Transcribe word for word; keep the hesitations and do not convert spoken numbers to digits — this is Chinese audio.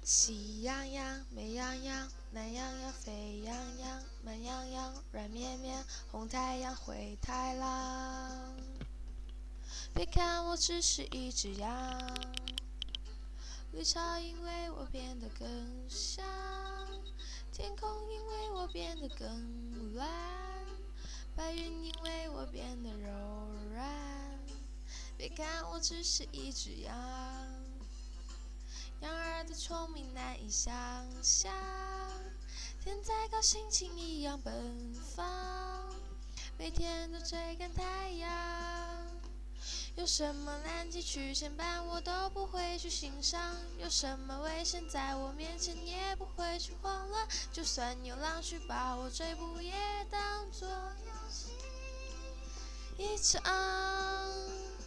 喜羊羊、美羊羊、懒羊羊、沸羊羊、慢羊羊、软绵绵、红太阳、灰太狼。别看我只是一只羊，绿草因为我变得更香，天空因为我变得更蓝，白云因为我变得柔软。别看我只是一只羊，羊儿的聪明难以想象，天再高心情一样奔放，每天都追赶太阳。有什么难题去牵绊我都不会去欣赏，有什么危险在我面前也不会去慌乱，就算有狼去把我追捕也当作游戏一场。